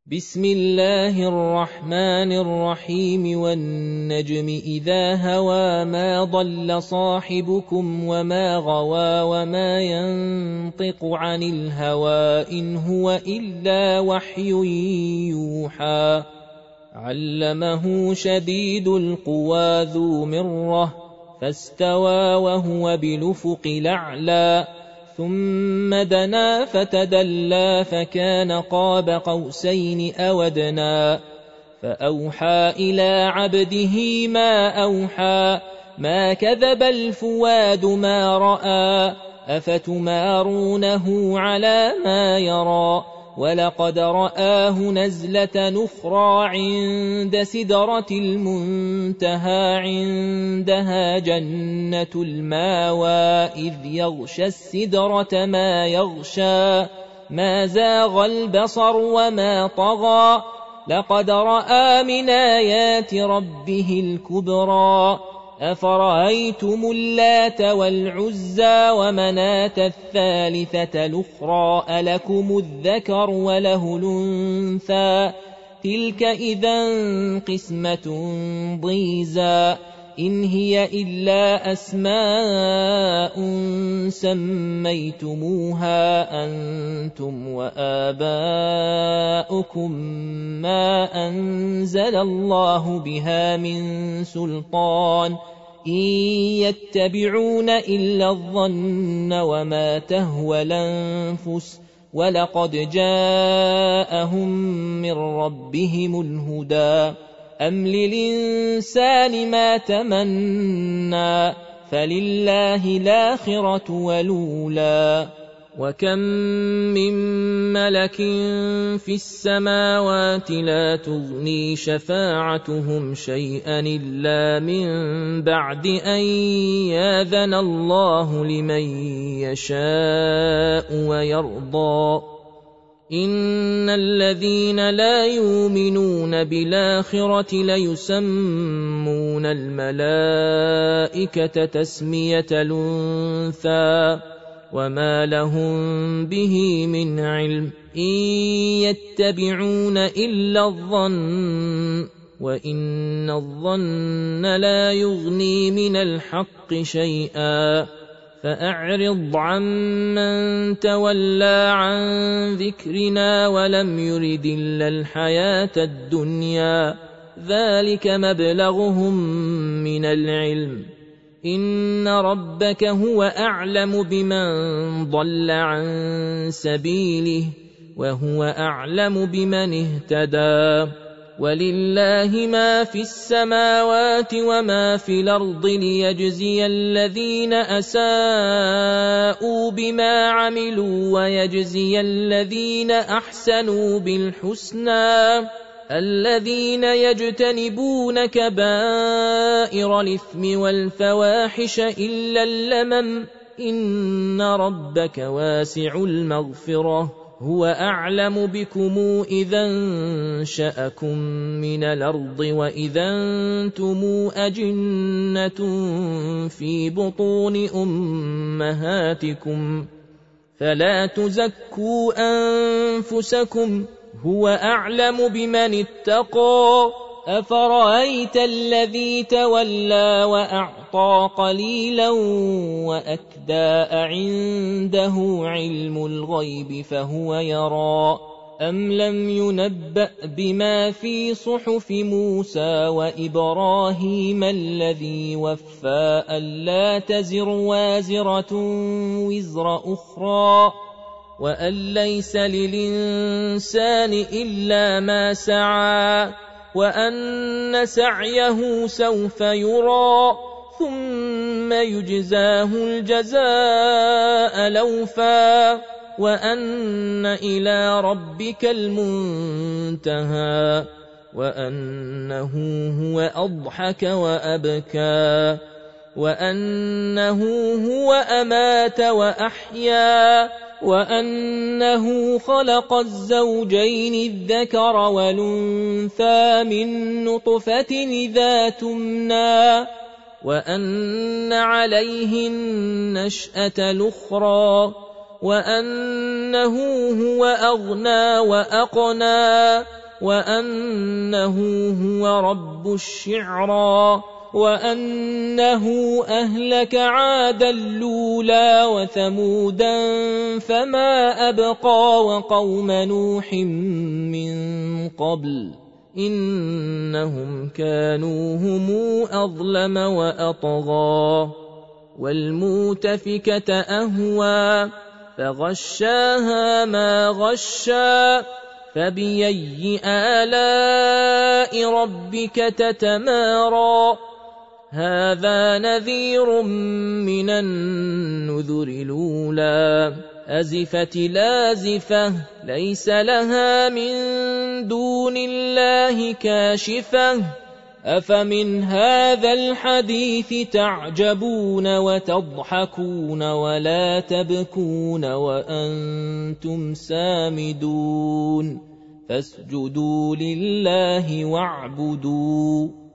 بسم الله الرحمن الرحيم والنجم إذا هوى ما ضل صاحبكم وما غوى وما ينطق عن الهوى إن هو إلا وحي يوحى علمه شديد القوى ذو مرة فاستوى وهو بالأفق الأعلى ثم دنا فتدلى فكان قاب قوسين أو أدنى فأوحى إلى عبده ما أوحى ما كذب الفؤاد ما رأى أفتمارونه على ما يرى ولقد رآه نزلة نخرى عند سدرة المنتهى عندها جنة الماوى إذ يغشى السدرة ما يغشى ما زاغ البصر وما طغى لقد رأى من آيات ربه الكبرى أفرأيتم اللات والعزى ومناة الثالثة الأخرى ألكم الذكر وله الأنثى تلك إذا قسمة ضيزى إن هي إلا أسماء سميتموها أنتم وآباؤكم ما أنزل الله بها من سلطان إن يتبعون إلا الظن وما تهوى الأنفس ولقد جاءهم من ربهم الهدى أم للإنسان ما تمنى فلله الآخرة والأولى وكم من ملك في السماوات لا تغني شفاعتهم شيئا إلا من بعد أن يأذن الله لمن يشاء ويرضى إن الذين لا يؤمنون بالآخرة ليسمون الملائكة تسمية الأنثى وما لهم به من علم إن يتبعون إلا الظن وإن الظن لا يغني من الحق شيئا فأعرض عمن تولى عن ذكرنا ولم يرد إلا الحياة الدنيا ذلك مبلغهم من العلم إن ربك هو أعلم بمن ضل عن سبيله وهو أعلم بمن اهتدى ولله ما في السماوات وما في الأرض ليجزي الذين أساءوا بما عملوا ويجزي الذين أحسنوا بالحسنى الذين يجتنبون كبائر الإثم والفواحش إلا اللمم إن ربك واسع المغفرة هو أعلم بكم إذا انشأكم من الأرض وإذا أنتم أجنة في بطون أمهاتكم فلا تزكوا أنفسكم هو أعلم بمن اتقى أفرأيت الذي تولى وأعطى قليلا وأكدى عنده علم الغيب فهو يرى أم لم ينبأ بما في صحف موسى وإبراهيم الذي وفى ألا تزر وازرة وزر أخرى وأن ليس للإنسان إلا ما سعى وأن سعيه سوف يرى ثم يجزاه الجزاء الأوفى وأن إلى ربك المنتهى وأنه هو أضحك وأبكى وأنه هو أمات وأحيا وأنه خلق الزوجين الذكر والأنثى من نطفة إذا تمنى وأن عليه النشأة الأخرى وأنه هو أغنى وأقنى وأنه هو رب الشعرى وأنه أهلك عادا الأولى وثمودا فما أبقى وقوم نوح من قبل إنهم كانوا هم أظلم وأطغى والمؤتفكة أهوى فغشاها ما غشى فبأي آلاء ربك تتمارى هذا نذير من النذر الأولى أزفت لازفة ليس لها من دون الله كاشفة أفمن هذا الحديث تعجبون وتضحكون ولا تبكون وأنتم سامدون فاسجدوا لله واعبدوا